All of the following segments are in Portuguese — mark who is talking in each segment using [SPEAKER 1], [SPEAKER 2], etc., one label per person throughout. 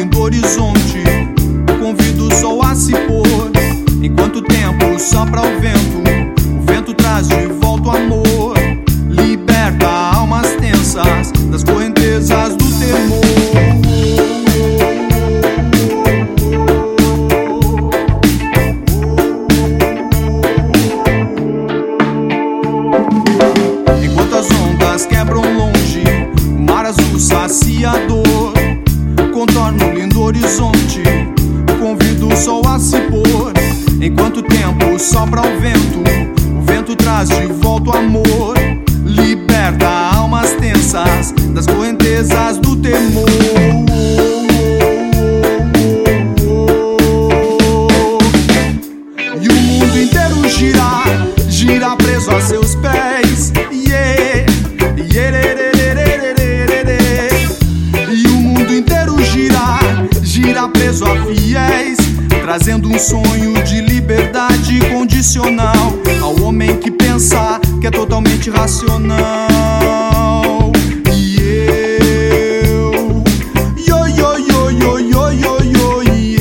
[SPEAKER 1] lindo horizonte, convido o sol a se pôr. Enquanto o tempo sopra o vento traz de volta o amor. Liberta almas tensas das correntezas do temor. Enquanto as ondas quebram longe, o mar azul saciador contorna o lindo horizonte, convido o sol a se pôr. Enquanto o tempo sopra o vento traz de volta o amor. Liberta almas tensas das correntezas do temor. E o mundo inteiro gira preso a seus pés. E o mundo inteiro gira preso a fiéis, trazendo um sonho de liberdade condicional ao homem que pensa que é totalmente racional. E eu, e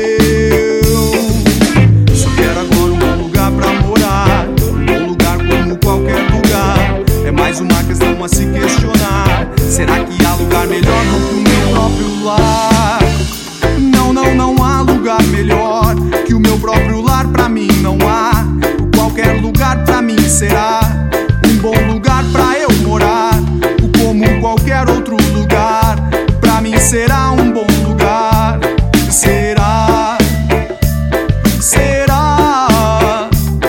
[SPEAKER 1] eu só quero agora um bom lugar pra morar, um bom lugar como qualquer lugar. É mais uma questão a se questionar: será que há lugar melhor do que o meu próprio lar? Não há lugar melhor que o meu próprio lar. Pra mim não há. Qualquer lugar pra mim será um bom lugar pra eu morar. Como qualquer outro lugar, pra mim será um bom lugar. Será? Será?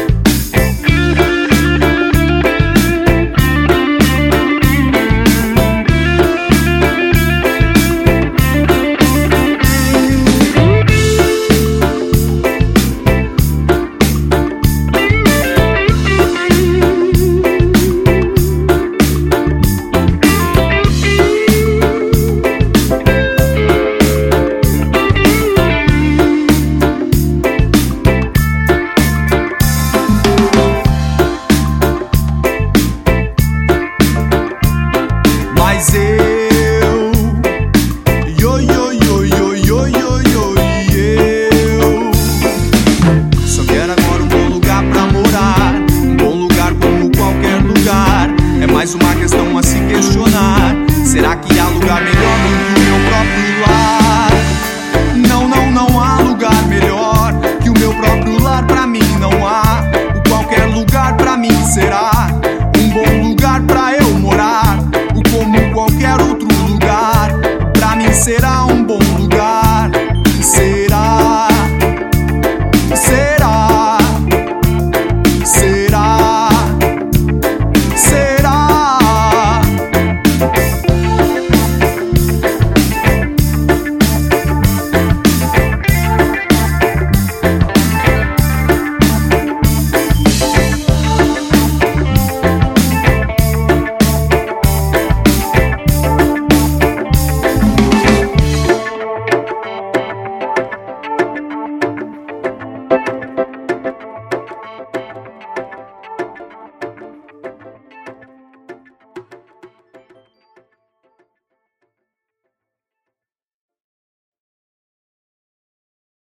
[SPEAKER 1] Mas eu só quero agora um bom lugar pra morar, um bom lugar como qualquer lugar. É mais uma questão a se questionar: será que há lugar melhor do que o meu próprio lar? Não há lugar melhor que o meu próprio lar. Pra mim não há. Qualquer lugar pra mim será um bom lugar pra eu morar. Como qualquer outro lugar, pra mim será um bom